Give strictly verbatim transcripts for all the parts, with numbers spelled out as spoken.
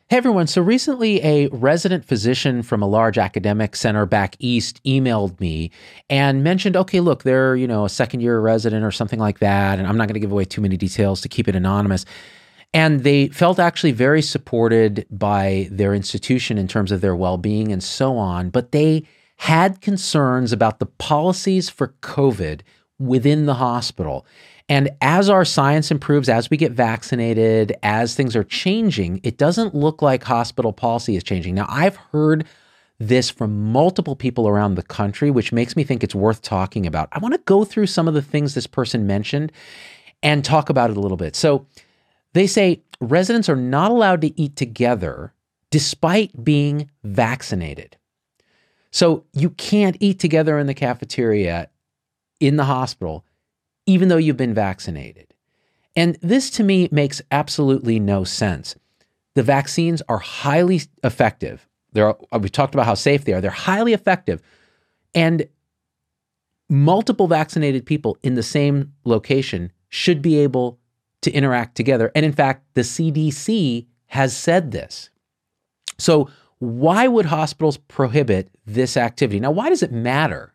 Hey everyone. So recently a resident physician from a large academic center back east emailed me and mentioned, okay, look, they're, you know, a second year resident or something like that. And I'm not going to give away too many details to keep it anonymous. And they felt actually very supported by their institution in terms of their well-being and so on. But they had concerns about the policies for COVID within the hospital. And as our science improves, as we get vaccinated, as things are changing, it doesn't look like hospital policy is changing. Now, I've heard this from multiple people around the country, which makes me think it's worth talking about. I want to go through some of the things this person mentioned and talk about it a little bit. So they say residents are not allowed to eat together despite being vaccinated. So you can't eat together in the cafeteria in the hospital even though you've been vaccinated. And this to me makes absolutely no sense. The vaccines are highly effective. They're, we've talked about how safe they are. They're highly effective. And multiple vaccinated people in the same location should be able to interact together. And in fact, the C D C has said this. So why would hospitals prohibit this activity? Now, why does it matter?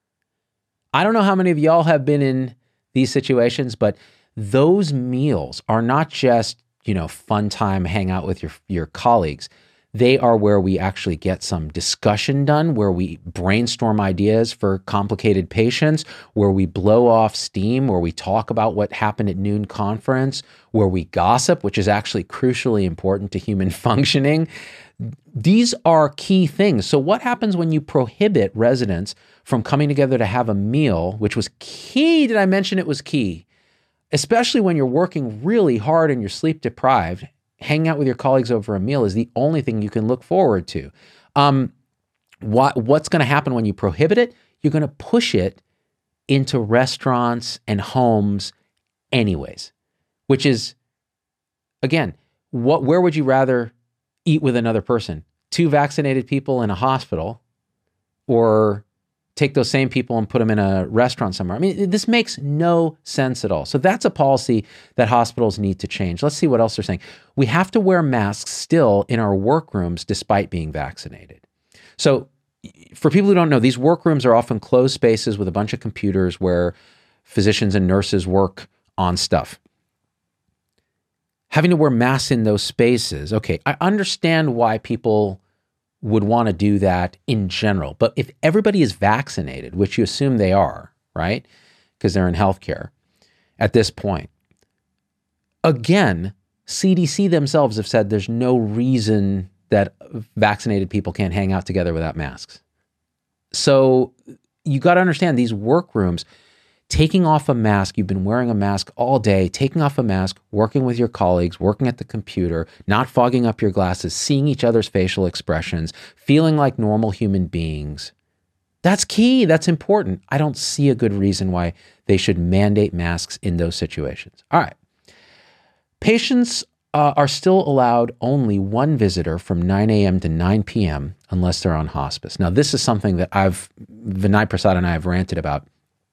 I don't know how many of y'all have been in these situations, but those meals are not just, you know, fun time, hang out with your, your colleagues. They are where we actually get some discussion done, where we brainstorm ideas for complicated patients, where we blow off steam, where we talk about what happened at noon conference, where we gossip, which is actually crucially important to human functioning. These are key things. So what happens when you prohibit residents from coming together to have a meal, which was key? Did I mention it was key? Especially when you're working really hard and you're sleep deprived, hanging out with your colleagues over a meal is the only thing you can look forward to. Um, what, what's going to happen when you prohibit it? You're going to push it into restaurants and homes anyways, which is, again, what, where would you rather eat with another person? Two vaccinated people in a hospital, or take those same people and put them in a restaurant somewhere? I mean, this makes no sense at all. So that's a policy that hospitals need to change. Let's see what else they're saying. We have to wear masks still in our workrooms despite being vaccinated. So for people who don't know, these workrooms are often closed spaces with a bunch of computers where physicians and nurses work on stuff. Having to wear masks in those spaces, okay, I understand why people would want to do that in general. But if everybody is vaccinated, which you assume they are, right? Because they're in healthcare at this point. Again, C D C themselves have said there's no reason that vaccinated people can't hang out together without masks. So you got to understand these workrooms, taking off a mask, you've been wearing a mask all day, taking off a mask, working with your colleagues, working at the computer, not fogging up your glasses, seeing each other's facial expressions, feeling like normal human beings. That's key. That's important. I don't see a good reason why they should mandate masks in those situations. All right. Patients uh, are still allowed only one visitor from nine a.m. to nine p.m. unless they're on hospice. Now, this is something that I've, Vinay Prasad and I have ranted about.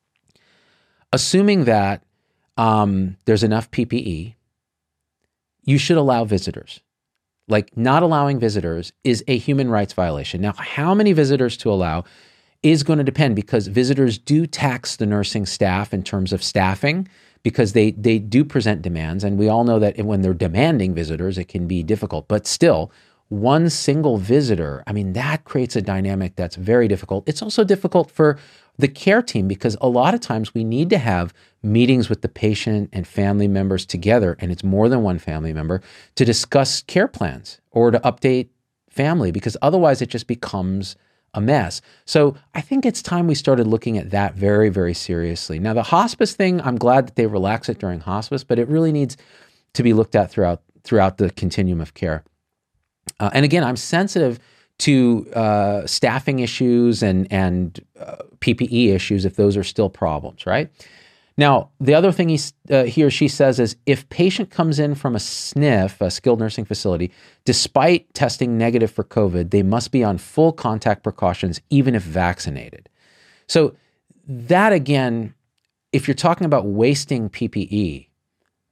Assuming that um, there's enough P P E, you should allow visitors. Like, not allowing visitors is a human rights violation. Now, how many visitors to allow is going to depend, because visitors do tax the nursing staff in terms of staffing, because they, they do present demands. And we all know that when they're demanding visitors, it can be difficult. But still, one single visitor, I mean, that creates a dynamic that's very difficult. It's also difficult for the care team, because a lot of times we need to have meetings with the patient and family members together, and it's more than one family member, to discuss care plans or to update family, because otherwise it just becomes a mess. So I think it's time we started looking at that very, very seriously. Now, the hospice thing, I'm glad that they relax it during hospice, but it really needs to be looked at throughout throughout the continuum of care. Uh, and again, I'm sensitive to uh, staffing issues and, and uh, P P E issues if those are still problems, right? Now, the other thing he, uh, he or she says is, if patient comes in from a S N F, a skilled nursing facility, despite testing negative for COVID, they must be on full contact precautions, even if vaccinated. So that, again, if you're talking about wasting P P E,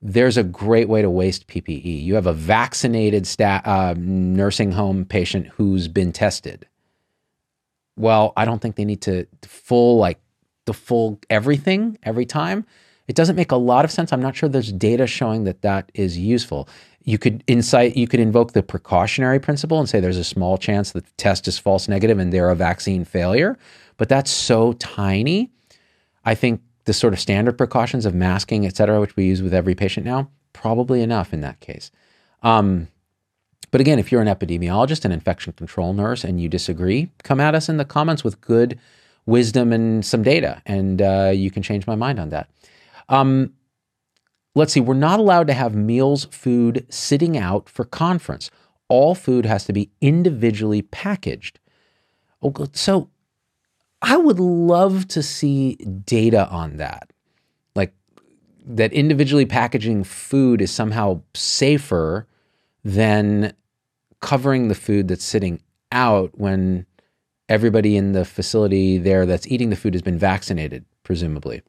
there's a great way to waste P P E. You have a vaccinated sta- uh, nursing home patient who's been tested. Well, I don't think they need to full, like the full everything every time. It doesn't make a lot of sense. I'm not sure there's data showing that that is useful. You could incite, you could invoke the precautionary principle and say there's a small chance that the test is false negative and they're a vaccine failure, but that's so tiny. I think the sort of standard precautions of masking, et cetera, which we use with every patient now, probably enough in that case. Um, but again, if you're an epidemiologist, an infection control nurse, and you disagree, come at us in the comments with good wisdom and some data, and uh, you can change my mind on that. Um, let's see, we're not allowed to have meals, food sitting out for conference. All food has to be individually packaged. Oh, so I would love to see data on that. Like that individually packaging food is somehow safer than covering the food that's sitting out when everybody in the facility there that's eating the food has been vaccinated, presumably.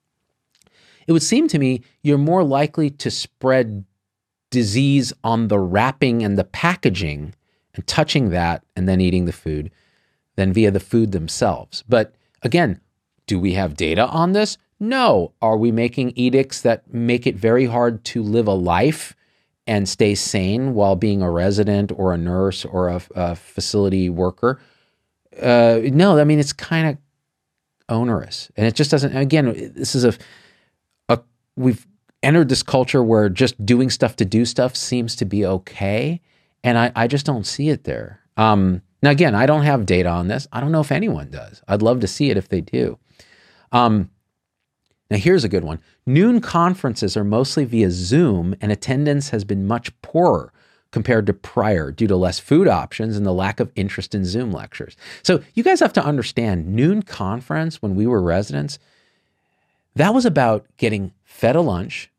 It would seem to me you're more likely to spread disease on the wrapping and the packaging and touching that and then eating the food than via the food themselves. But again, do we have data on this? No. Are we making edicts that make it very hard to live a life and stay sane while being a resident or a nurse or a, a facility worker? Uh, no, I mean, it's kind of onerous. And it just doesn't, again, this is a, a, we've entered this culture where just doing stuff to do stuff seems to be okay. And I, I just don't see it there. Um, Now, again, I don't have data on this. I don't know if anyone does. I'd love to see it if they do. Um, now, here's a good one. Noon conferences are mostly via Zoom, and attendance has been much poorer compared to prior due to less food options and the lack of interest in Zoom lectures. So you guys have to understand, noon conference, when we were residents, that was about getting fed a lunch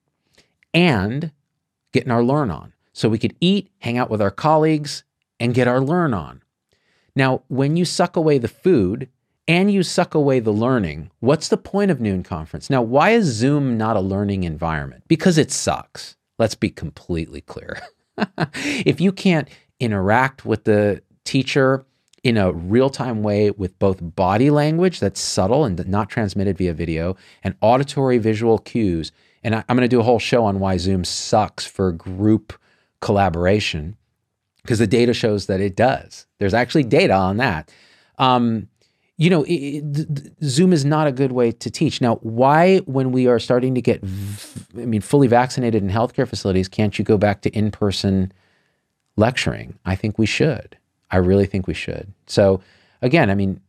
and getting our learn on. So we could eat, hang out with our colleagues, and get our learn on. Now, when you suck away the food and you suck away the learning, what's the point of noon conference? Now, why is Zoom not a learning environment? Because it sucks. Let's be completely clear. If you can't interact with the teacher in a real-time way with both body language that's subtle and not transmitted via video and auditory visual cues, and I, I'm going to do a whole show on why Zoom sucks for group collaboration, because the data shows that it does. There's actually data on that. Um, you know, it, it, Zoom is not a good way to teach. Now, why, when we are starting to get, I mean, fully vaccinated in healthcare facilities, can't you go back to in-person lecturing? I think we should. I really think we should. So again, I mean,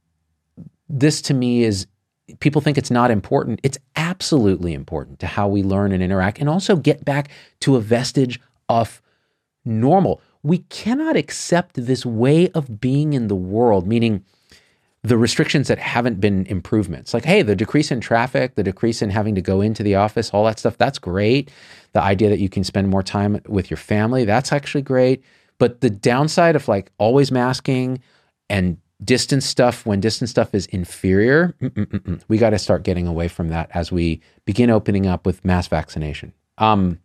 this to me is, people think it's not important. It's absolutely important to how we learn and interact and also get back to a vestige of normal. We cannot accept this way of being in the world, meaning the restrictions that haven't been improvements. Like, hey, the decrease in traffic, the decrease in having to go into the office, all that stuff, that's great. The idea that you can spend more time with your family, that's actually great. But the downside of like always masking and distance stuff when distance stuff is inferior, mm-mm-mm-mm. we got to start getting away from that as we begin opening up with mass vaccination. Um,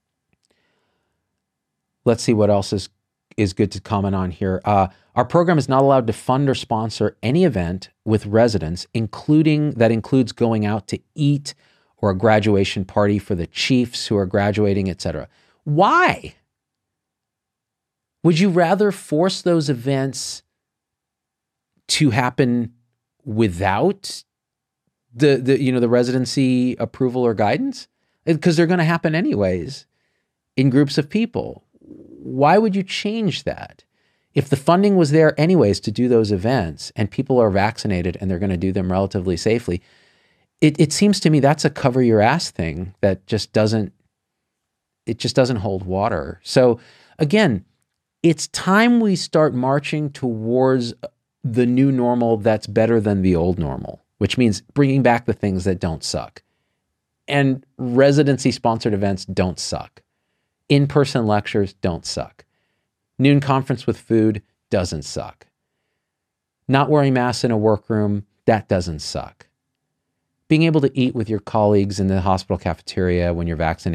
let's see what else is is good to comment on here. Uh, our program is not allowed to fund or sponsor any event with residents, including that includes going out to eat or a graduation party for the chiefs who are graduating, et cetera. Why? Would you rather force those events to happen without the, the you know, the residency approval or guidance? Because they're going to happen anyways in groups of people. Why would you change that? If the funding was there anyways to do those events and people are vaccinated and they're going to do them relatively safely, it, it seems to me that's a cover your ass thing that just doesn't, it just doesn't hold water. So again, it's time we start marching towards the new normal that's better than the old normal, which means bringing back the things that don't suck. And residency-sponsored events don't suck. In-person lectures don't suck. Noon conference with food doesn't suck. Not wearing masks in a workroom, that doesn't suck. Being able to eat with your colleagues in the hospital cafeteria when you're vaccinated,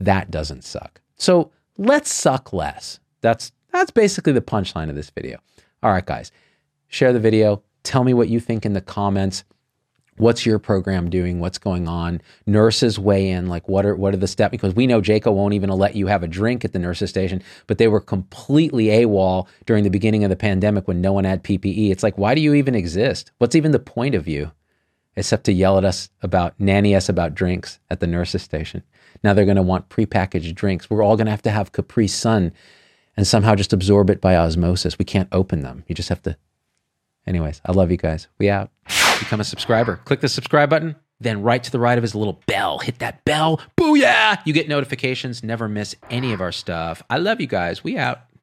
that doesn't suck. So let's suck less. That's that's basically the punchline of this video. All right, guys, share the video. Tell me what you think in the comments. What's your program doing? What's going on? Nurses weigh in, like what are what are the steps? Because we know Jayco won't even let you have a drink at the nurses station, but they were completely AWOL during the beginning of the pandemic when no one had P P E. It's like, why do you even exist? What's even the point of you? Except to yell at us about, nanny us about drinks at the nurses station. Now they're going to want prepackaged drinks. We're all going to have to have Capri Sun and somehow just absorb it by osmosis. We can't open them. You just have to. Anyways, I love you guys. We out. Become a subscriber. Click the subscribe button. Then right to the right of his little bell. Hit that bell. Booyah! You get notifications. Never miss any of our stuff. I love you guys. We out.